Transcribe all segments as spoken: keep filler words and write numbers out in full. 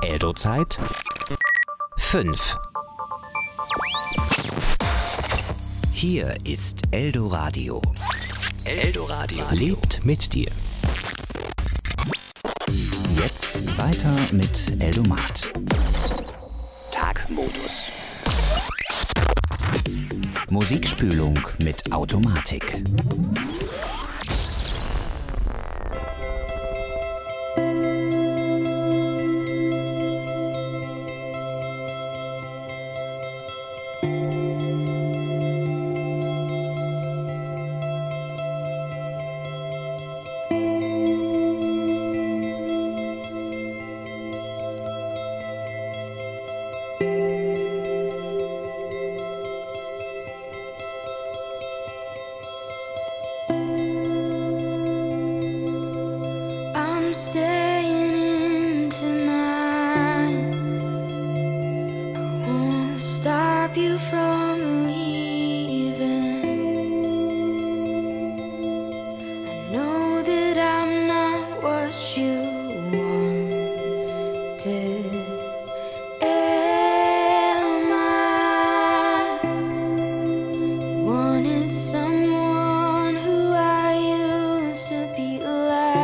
Eldo-Zeit fünf. Hier ist Eldoradio. Eldoradio lebt mit dir. Jetzt weiter mit Eldomat. Tagmodus. Musikspülung mit Automatik. Staying in tonight. I won't stop you from leaving. I know that I'm not what you wanted. Am I? Wanted someone who I used to be like.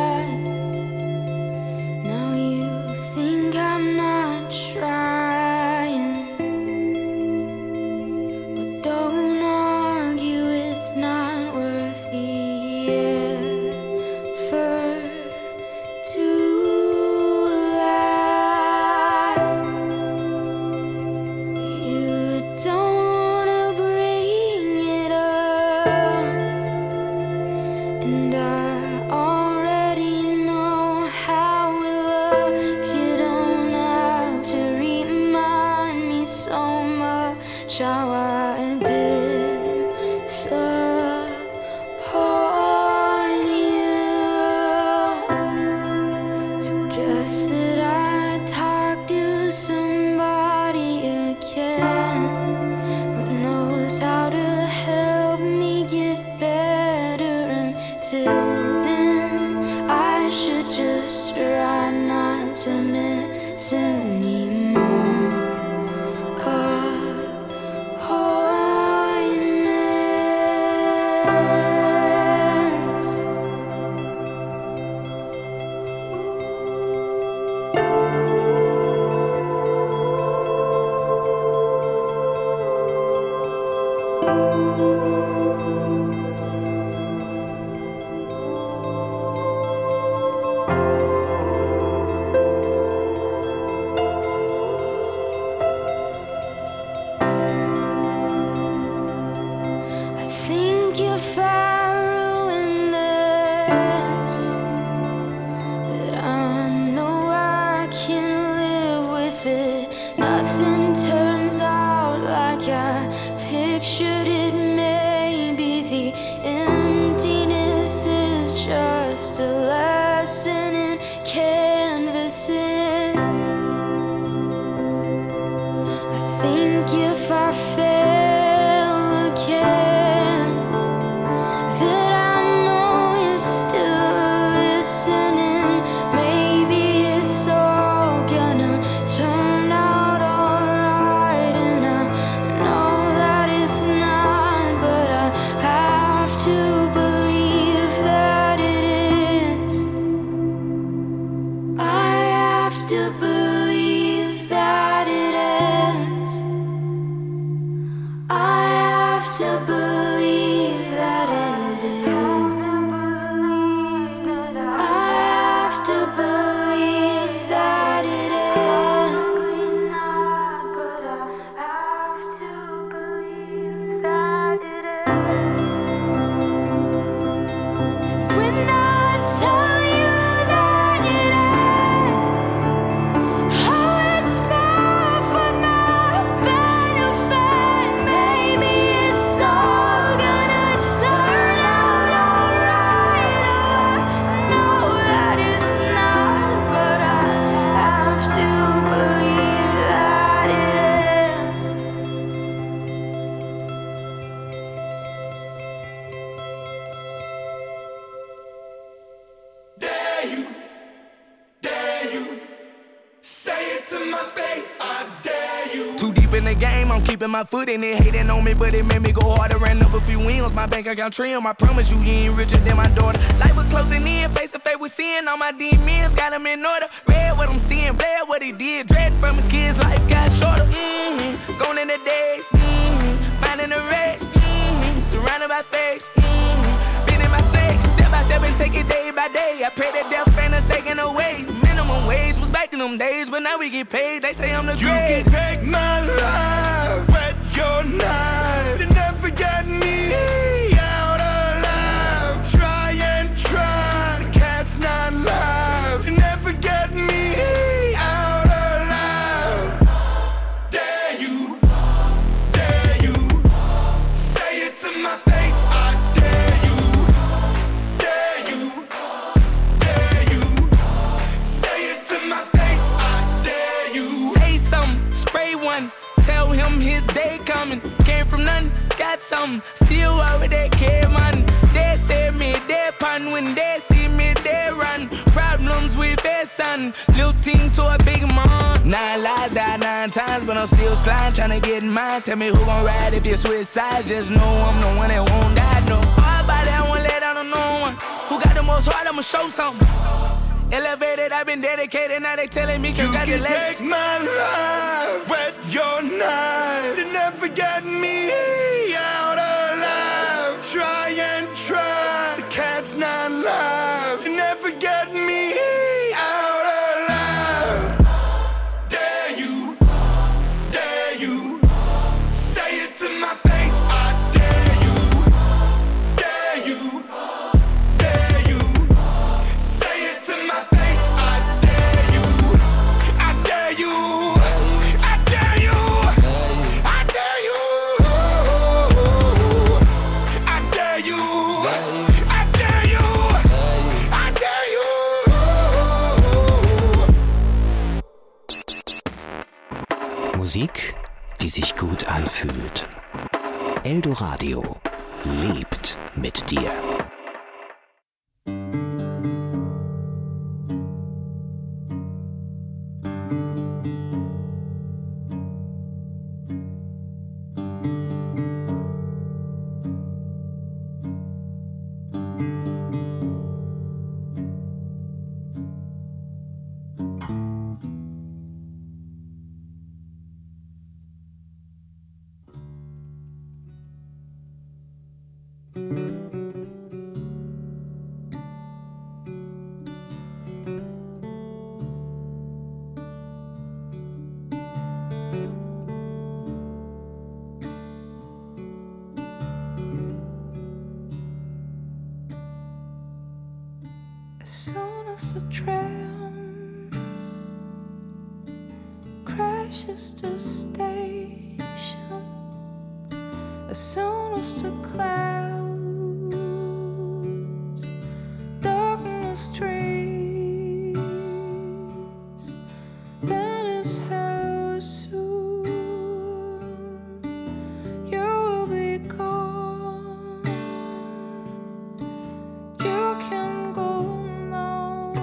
How I did disappoint you. Suggest that I talk to somebody again who knows how to help me get better. Until then, I should just try not to miss anymore. Nothing turns out like I pictured it. Maybe the emptiness is just a lesson in canvases. I think if I fail again, that I know you're still listening. Maybe it's all gonna turn out. Dare you, dare you, say it to my face, I dare you. Too deep in the game, I'm keeping my foot in it. Hating on me, but it made me go harder. Ran up a few wins, my bank account trim. I promise you, you ain't richer than my daughter. Life was closing in, face to face with sin. All my demons got them in order. Read what I'm seeing, bled what he did. Dread from his kids, life got shorter. Mm-hmm. Gone in the days, mm-hmm. Minding the race, mm-hmm. Surrounded by fakes, mm-hmm. Beating my snakes, step by step and take it day by day. I pray that death ain't us taken away. Minimum wage was back in them days, but now we get paid. They say I'm the You great. can take my life, wet your knife, you never get me out alive. Try and try, the cat's not live. You never get me out alive. Dare you, dare you, say it to my face, I dare you. Dare you, dare you, say it to my face, I dare you. Say something, spray one. Tell him his day coming. Came from nothing, got something. Still over there, care man. They say me, they pun. When they see me, they run. Problems with their son. Little team to a big man. Nine lives died nine times, but I'm still sliding, trying to get in mine. Tell me who gon' ride if you switch sides. Just know I'm the one that won't die. No hard body, I won't let out on no one. Who got the most heart, I'ma show something. Elevated, I've been dedicated, now they telling me congratulations. You can take my life, wet your knife, you never get me out alive. Try and try, the cat's not live. You never get me out alive. Dare you, dare you, say it to my face, I dare you. Dare you, dare you, say it to my face, I dare you. I dare you, I dare you, I dare you, I dare you, I dare you, I dare you. Musik, die sich gut anfühlt. Eldoradio lebt mit dir. As soon as the tram crashes the station, as soon as the clouds darken the streets, that is how soon you will be gone. You can go now.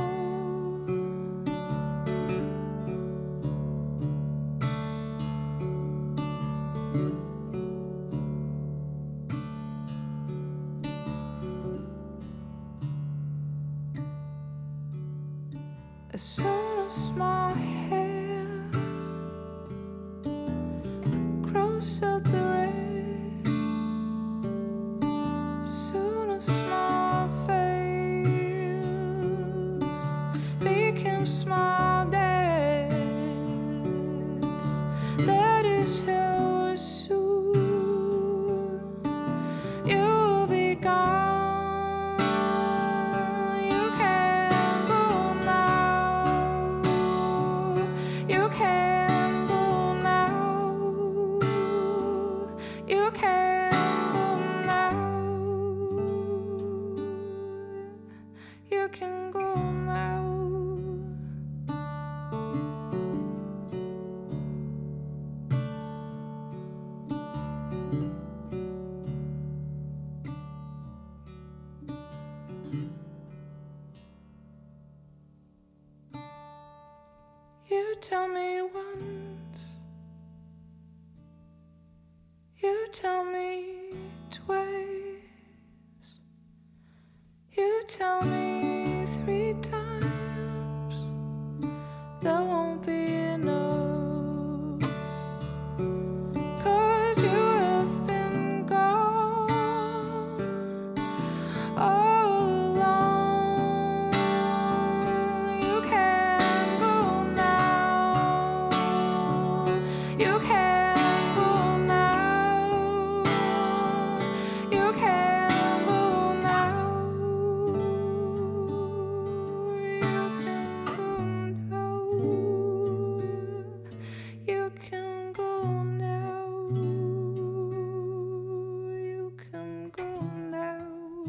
As soon as my hair grows out the red, soon as my face becomes my dad's, that is how soon you'll be gone. You can go now. You can go now. You can go now. You can go now. You tell me once, you tell me twice, you tell me three times, that won't be enough, 'cause you have been gone all along. You can go now, you can go now, you can go now, you can go now, you can go now,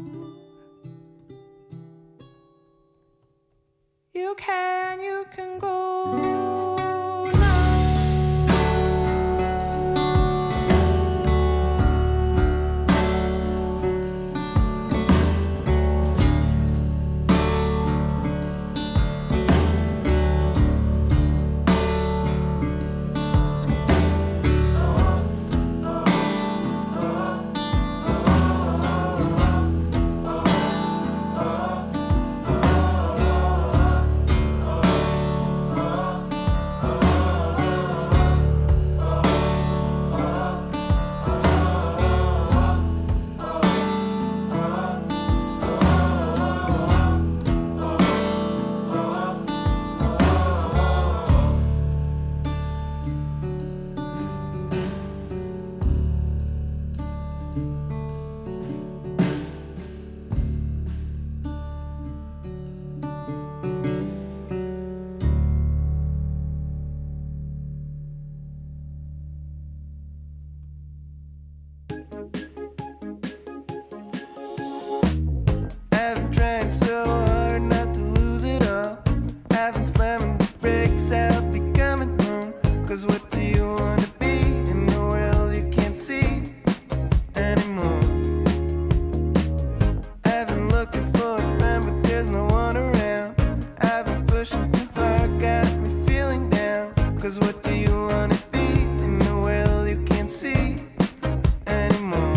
you can, you can go I've been trying so hard not to lose it all. I've been slamming the brakes, I'll be coming home. 'Cause what do you wanna be in the world you can't see anymore? I've been looking for a friend, but there's no one around. I've been pushing too hard, got me feeling down. 'Cause what do you wanna be in the world you can't see anymore?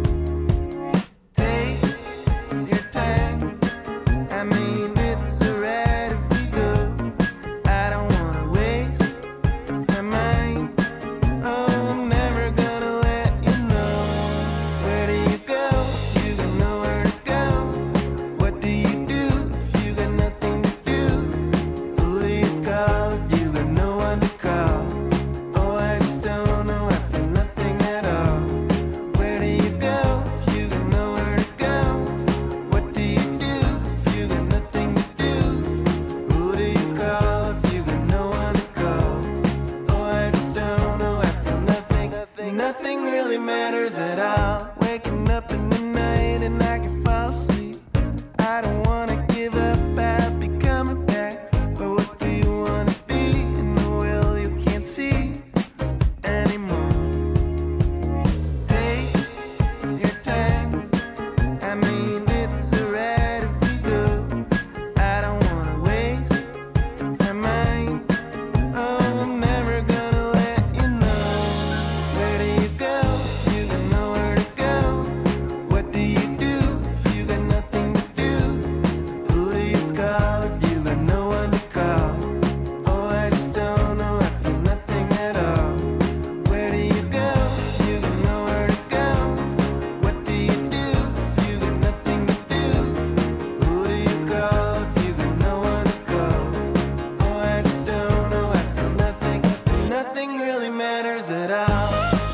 Take your time. I mean, it's alright if we go. I don't wanna waste my mind. Oh, I'm never gonna let you know. Where do you go? You got nowhere to go. What do you do if you got nothing to do? Who do you call if you got no one to call? Oh, I just don't know. I feel nothing at all. Where do you go if you got nowhere to go? What do you do if you got nothing to do? Who do you call if you got no one to call? Oh, I just don't know. I feel nothing. Nothing really matters at all. Waking up in the night and I can fall asleep. I don't wanna give up. I'll be coming back. But what do you wanna be in the world you can't see anymore? Take your time. I mean, it's alright if we go. I don't wanna waste my mind. Oh, I'm never gonna let you know. Where do you go? You got nowhere to go. What do you do if you got nothing to do? Who do you call if you got no one to call? Oh, I just don't know. I feel nothing at all. Where do you go? You got nowhere to go. What do you do if you got nothing to do? Who do you call if you got no one to call? Oh, I just don't know. I feel nothing. Nothing really matters at all.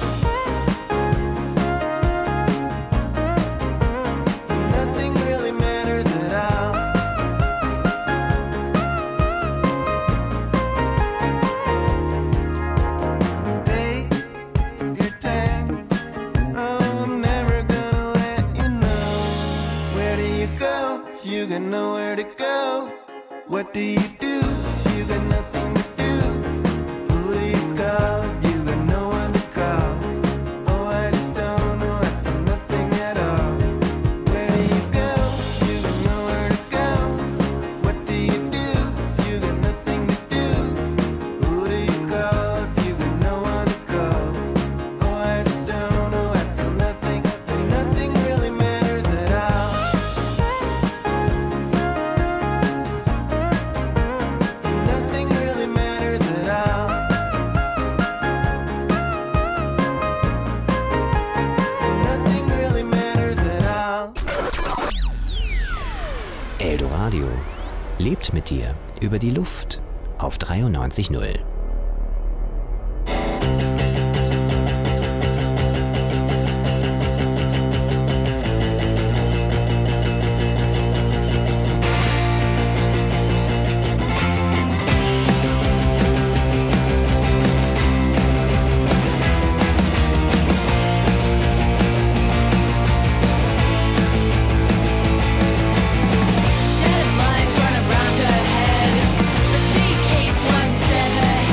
Nothing really matters at all. Take your time. Oh, I'm never gonna let you know. Where do you go if you got nowhere to go? What do you do if you got nothing to do? Who do you call if you got no one to call? Oh, I just don't know. I feel nothing at all. Where do you go if you got nowhere to go? What do you do if you got nothing to do? Who Lebt mit dir über die Luft auf dreiundneunzig Komma null. Deadlines run around her head, but she keeps one step ahead.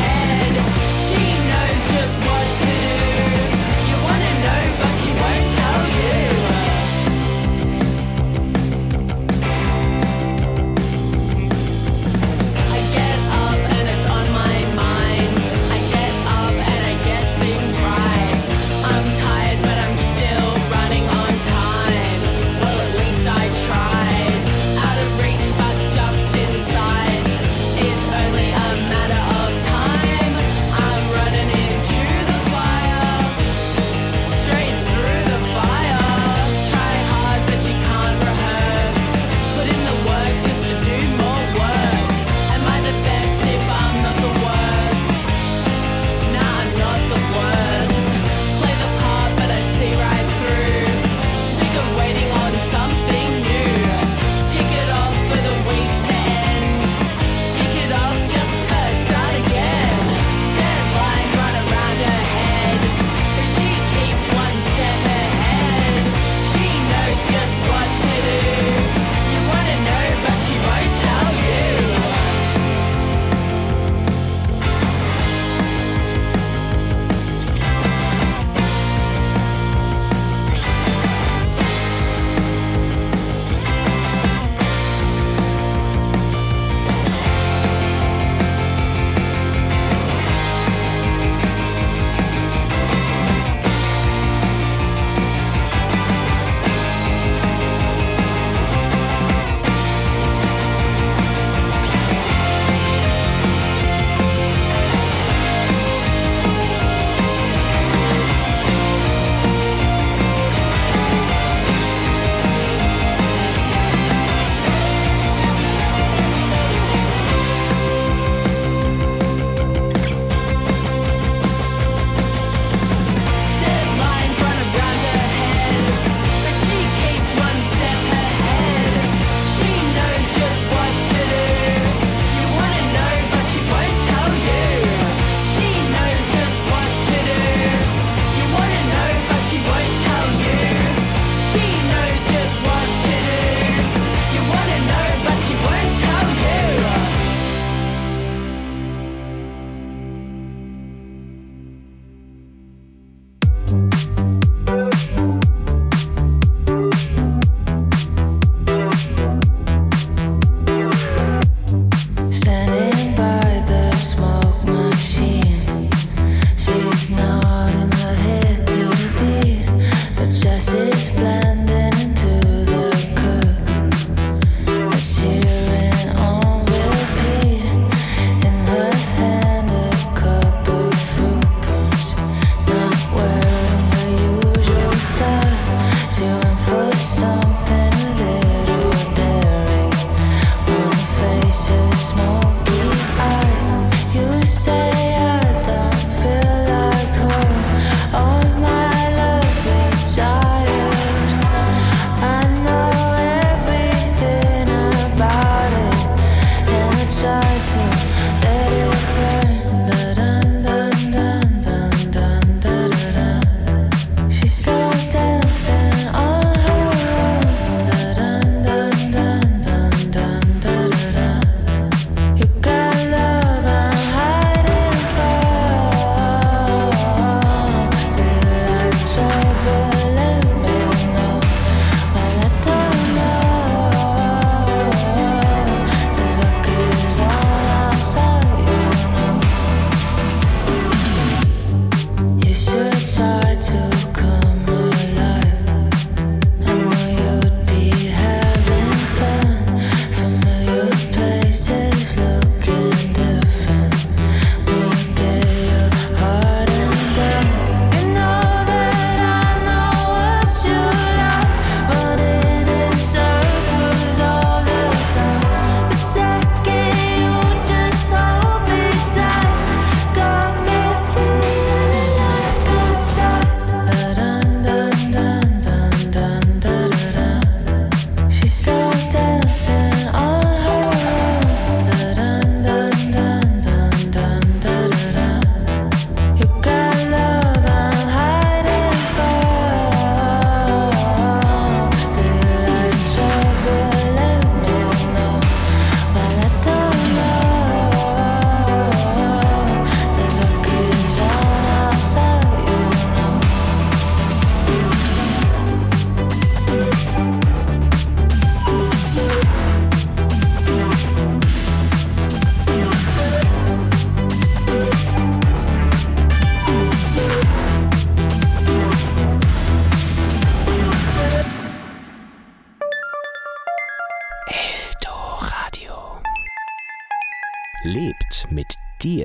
lebt mit dir.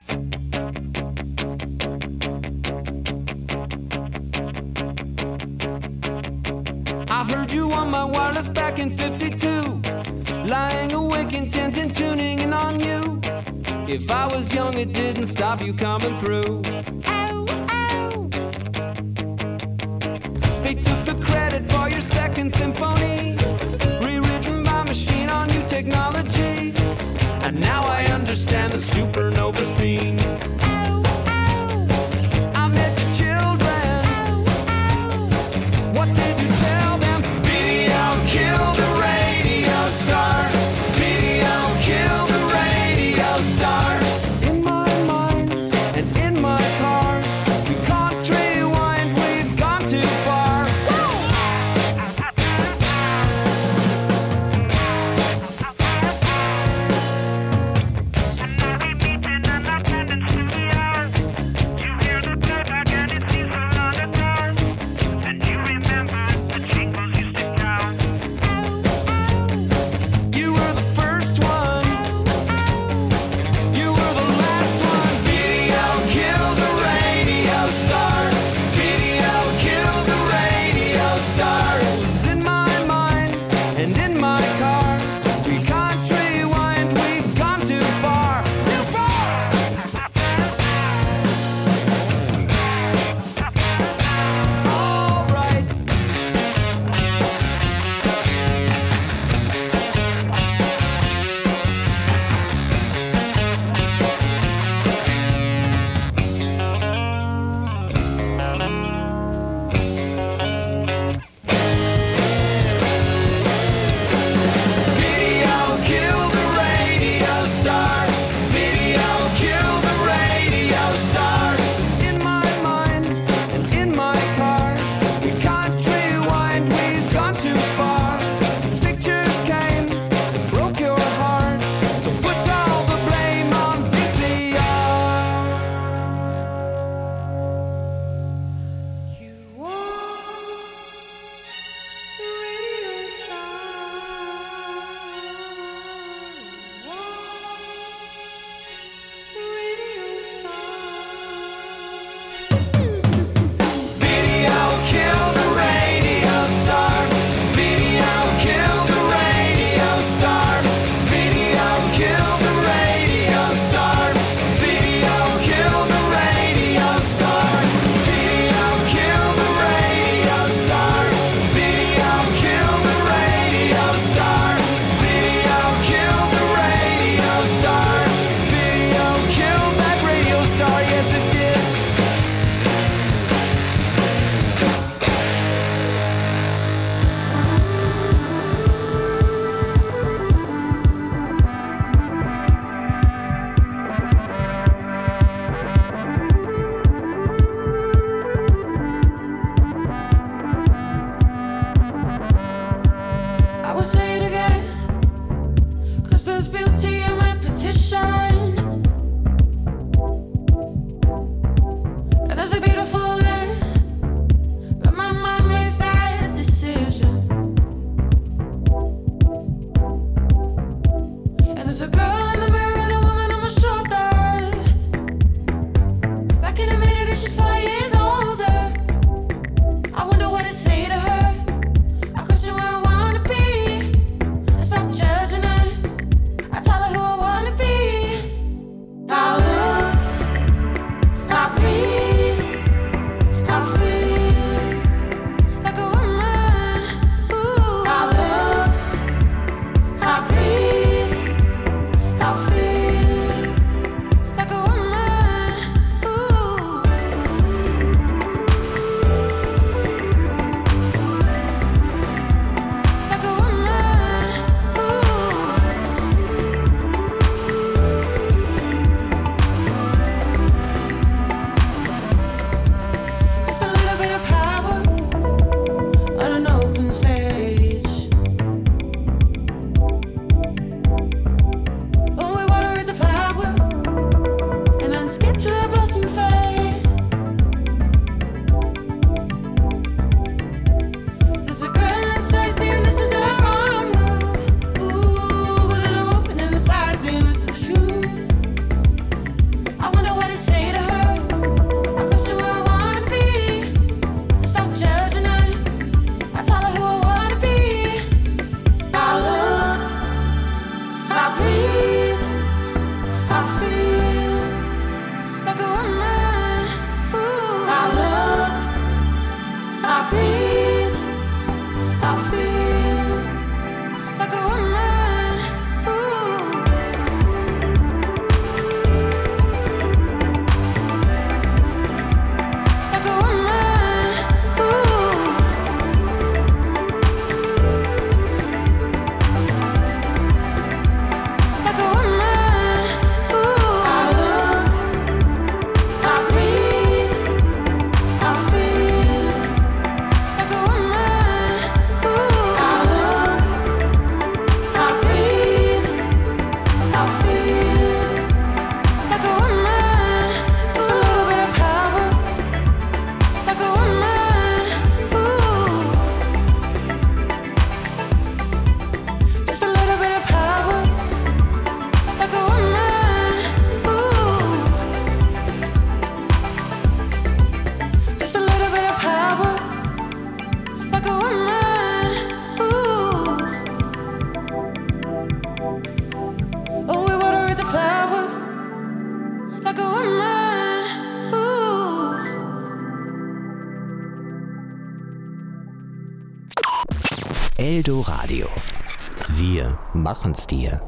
I heard you on my wireless back in fifty-two, lying awake intent and tuning in on you. If I was young, it didn't stop you coming through. Ow, ow. They took the credit for your second symphony, rewritten by machine on new technology. And now I understand the supernova scene. Ow, ow. I met your children. Ow, ow. What did you tell them? Video killed the radio star. Video killed the radio star. In my mind and in my car, we can't rewind, we've gone too far. Eldoradio. Wir machen's dir.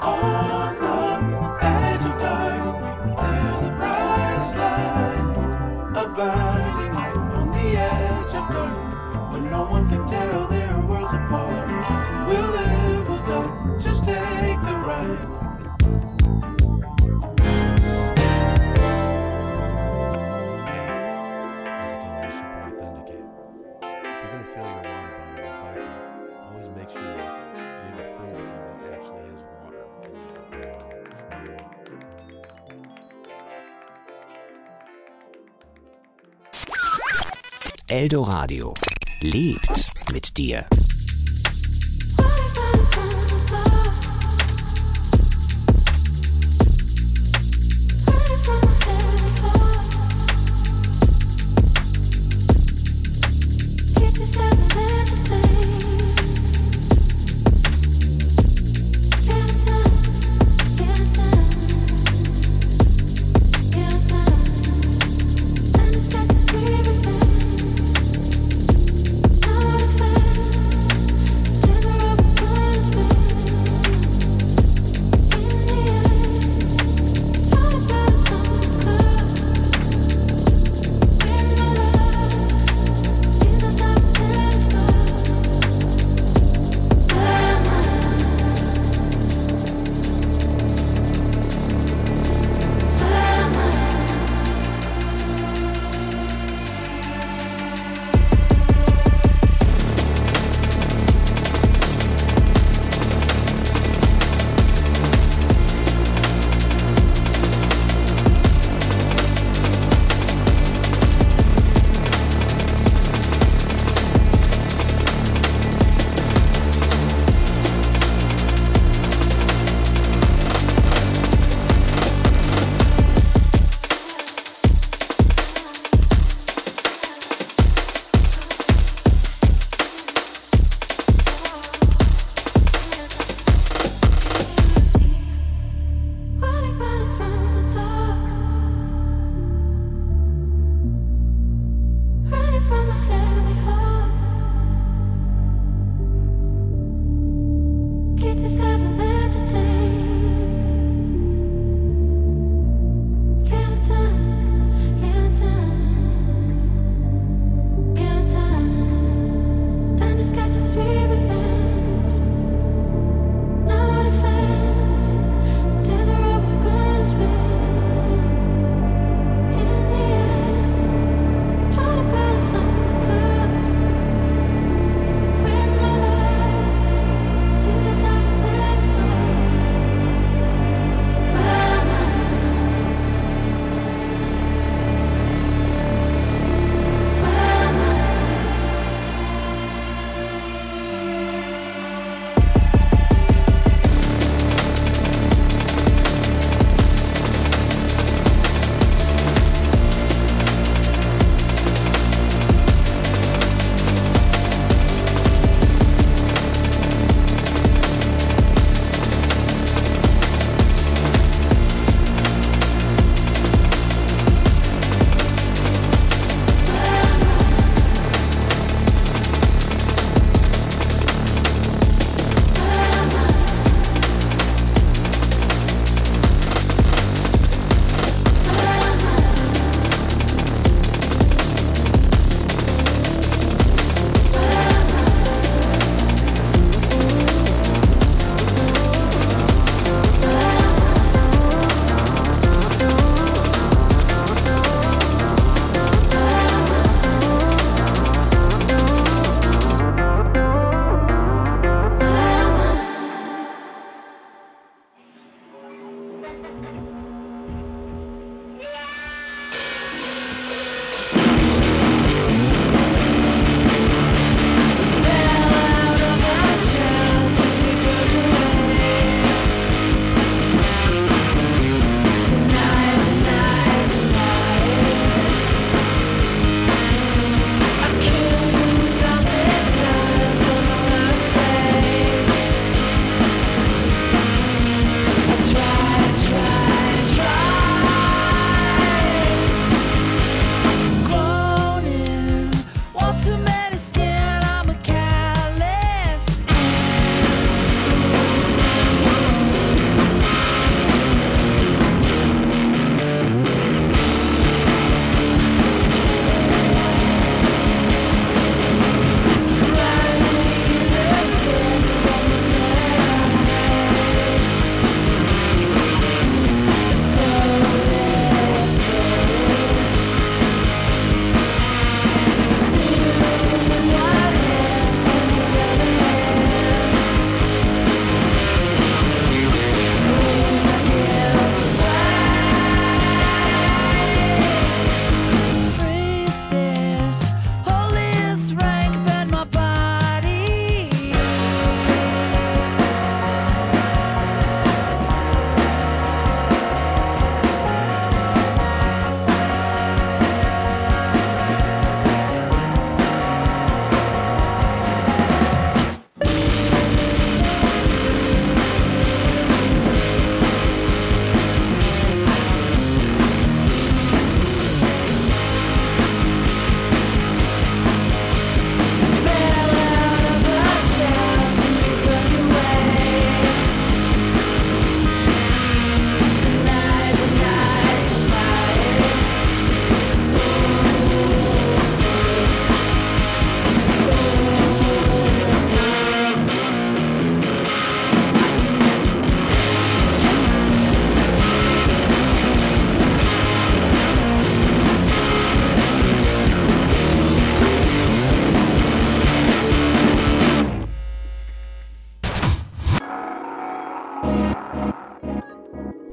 On the edge of dark, there's the brightest light. A blinding light on the edge of dark, but no one can tell their worlds apart. We'll live, we'll die, just take the ride. Eldoradio lebt mit dir. Not a fan.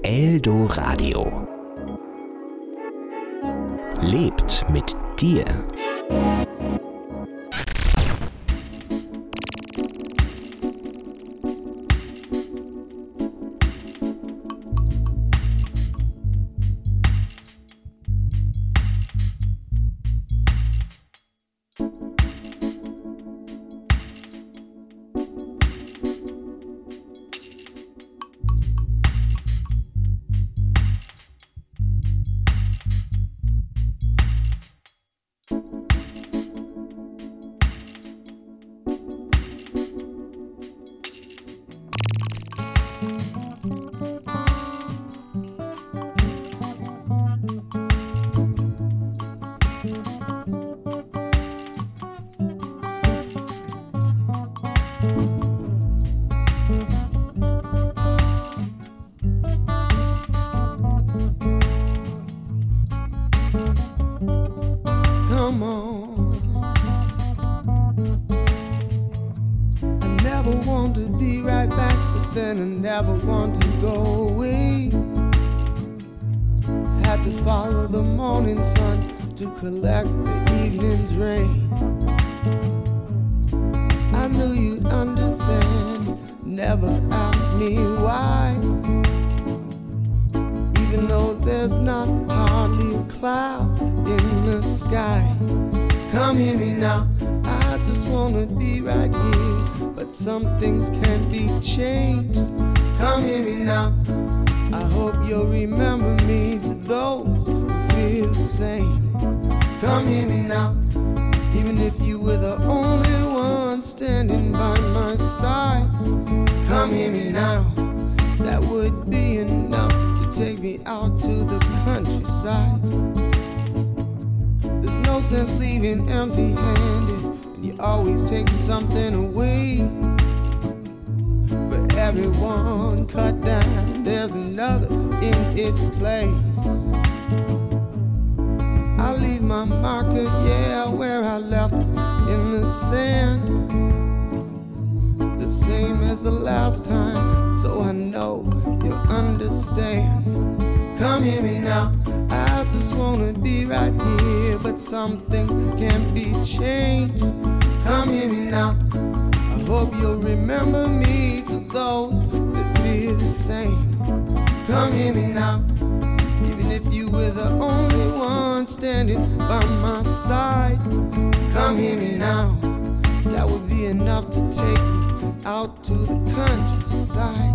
Eldoradio. Lebt mit dir. Collect the evening's rain. I knew you'd understand. Never asked me why. Even though there's not hardly a cloud in the sky. Come hear me now. I just wanna be right here, but some things can't be changed. Come hear me now. I hope you'll remember me to those who feel the same. Come hear me now, even if you were the only one standing by my side. Come hear me now, that would be enough to take me out to the countryside. There's no sense leaving empty-handed, and you always take something away. For everyone cut down, there's another in its place. I leave my marker, yeah, where I left it, in the sand. The same as the last time, so I know you'll understand. Come hear me now, I just wanna be right here, but some things can't be changed. Come hear me now, I hope you'll remember me to those that feel the same. Come hear me now, even if you were the only one standing by my side. Come hear me now, that would be enough to take you out to the countryside.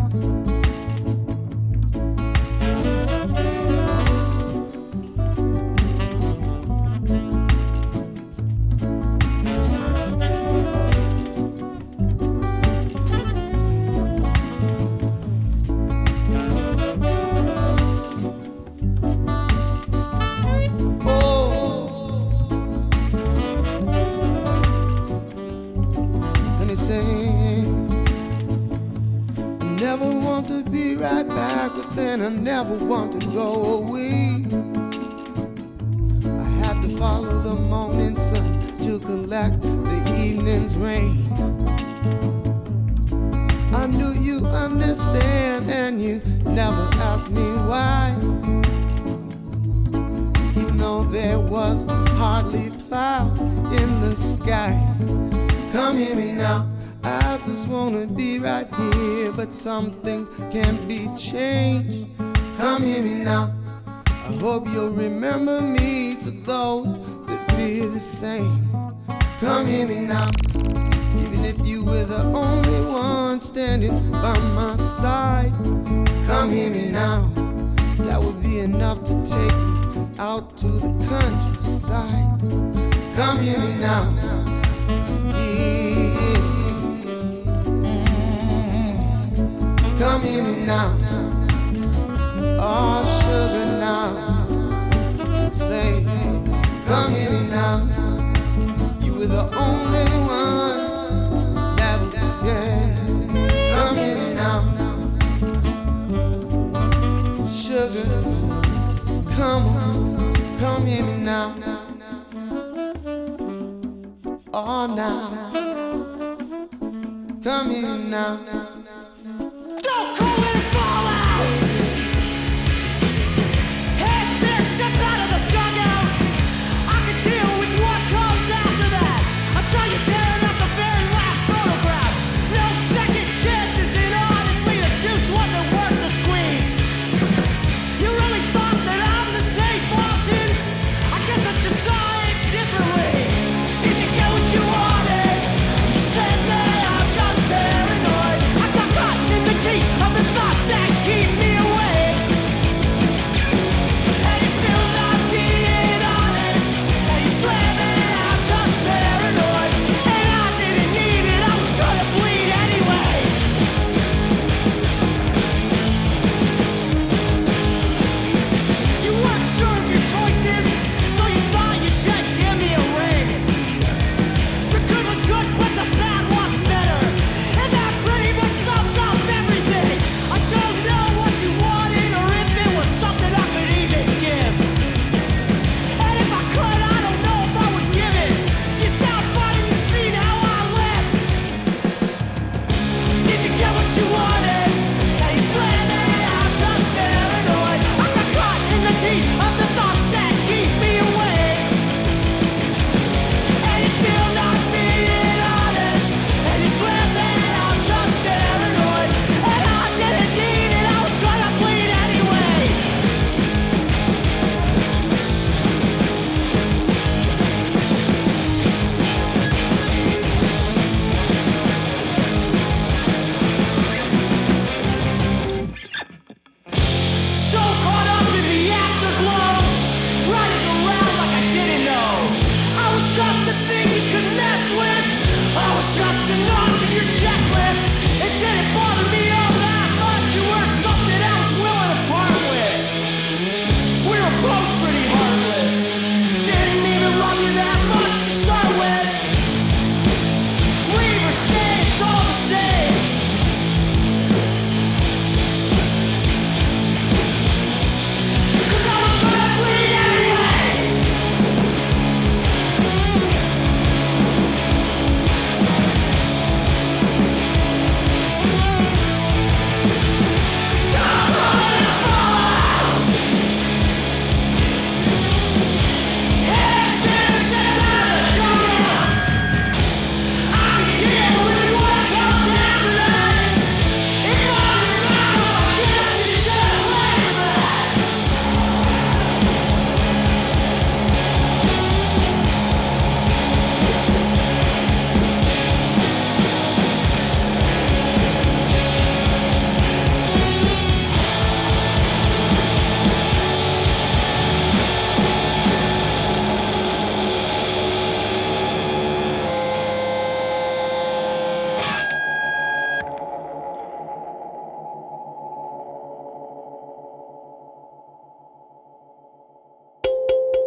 I never want to go away. I had to follow the morning sun to collect the evening's rain. I knew you understand, and you never asked me why. Even though there was hardly a cloud in the sky. Come hear me now, I just wanna be right here, but some things can't be changed. Come hear me now, I hope you'll remember me to those that feel the same. Come hear me now, even if you were the only one standing by my side. Come hear me now, that would be enough to take you out to the countryside. Come hear me now, yeah. Come hear me now, oh sugar now, say, come hear me now, you were the only one that would, yeah, come hear me now, sugar, come on, come hear me now, oh now, come hear me now. Don't call it fallout!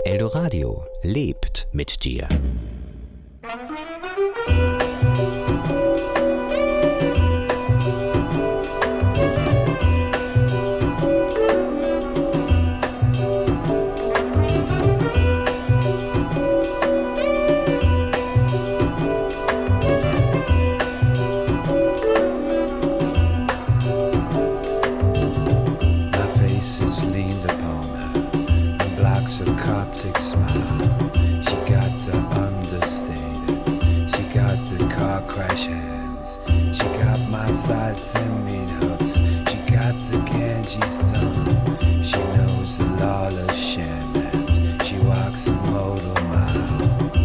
Eldoradio lebt mit dir. Size ten meat hooks. She got the Ganges tongue. She knows the lawless shamans. She walks a modal mile.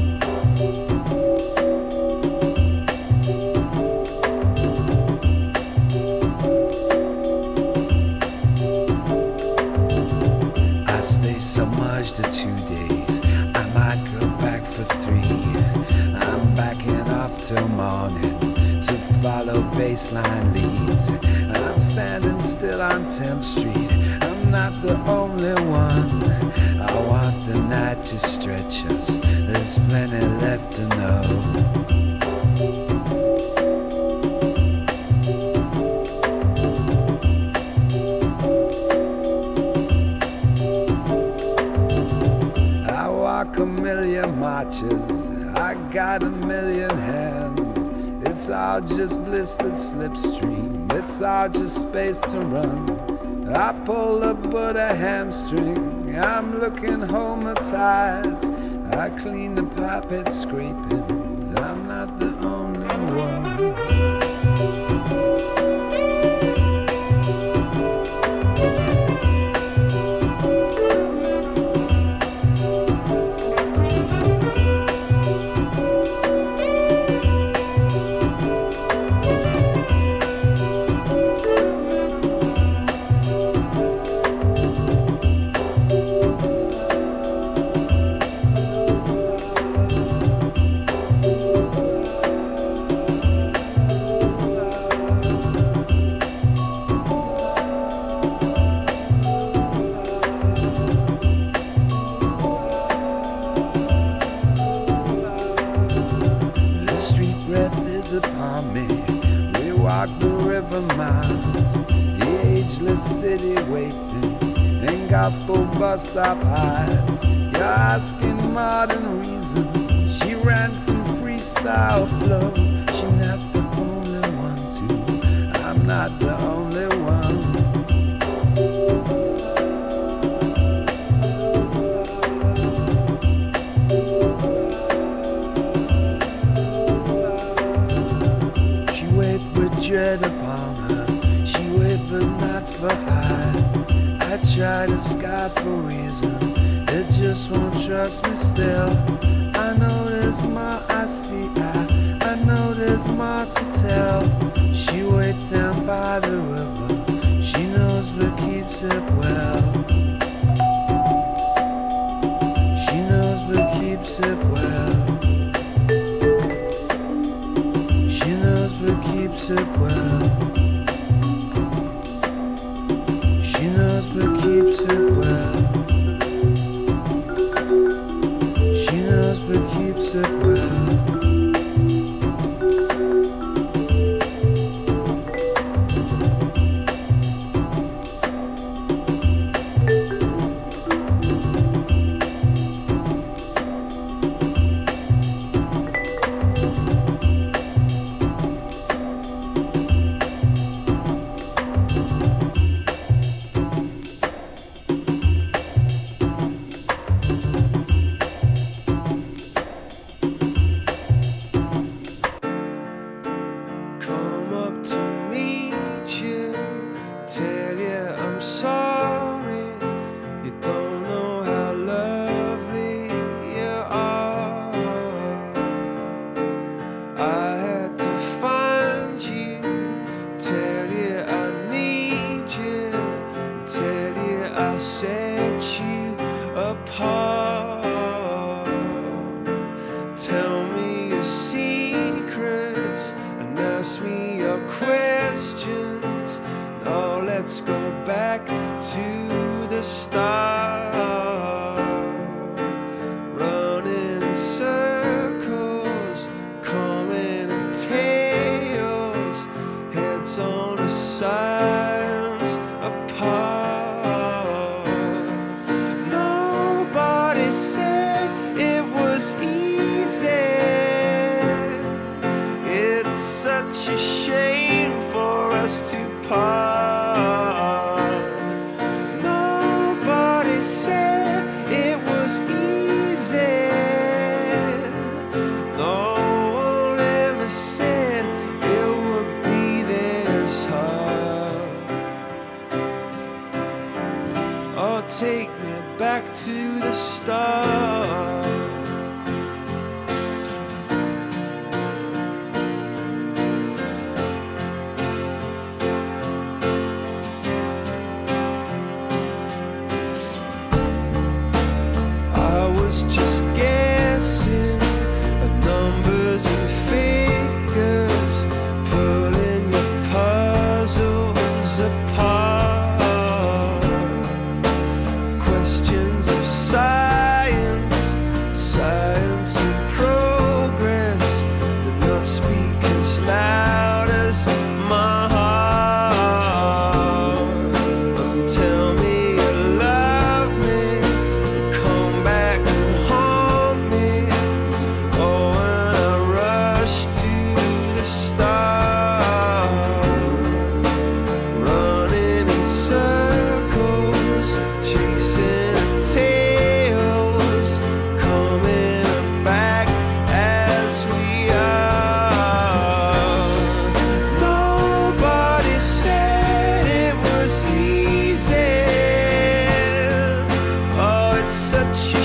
I stay submerged for two days. I might go back for three. I'm backing off till morning. Follow baseline leads. I'm standing still on tenth Street. I'm not the only one. I want the night to stretch us. There's plenty left to know. I walk a million marches. I got a million hands. It's all just blistered slipstream. It's all just space to run. I pull a Buddha hamstring. I'm looking homatides. I clean the carpet scrapings. I'm not the only one. Bus stop eyes, you're asking modern reason. She ran some freestyle flow. She not the only one to. I'm not the only one. She wait with dread upon her. She wait but not for I. I try to sky for reason. It just won't trust me still. I know there's more I see. I, I know there's more to tell. She wait down by the river. She knows what keeps it well. She knows what keeps it well. She knows what keeps it well. She knows what keeps it well. She knows what keeps it well. let's go back to the start. take me back to the start. I was just guessing at numbers and figures, pulling your puzzles apart. Questions of science, science and progress did not speak as loud as my heart. Tell me you love me, come back and haunt me. Oh, when I rush to the start, running in circles, chasing tails, coming back as we are. Nobody said it was easy. Oh, it's such a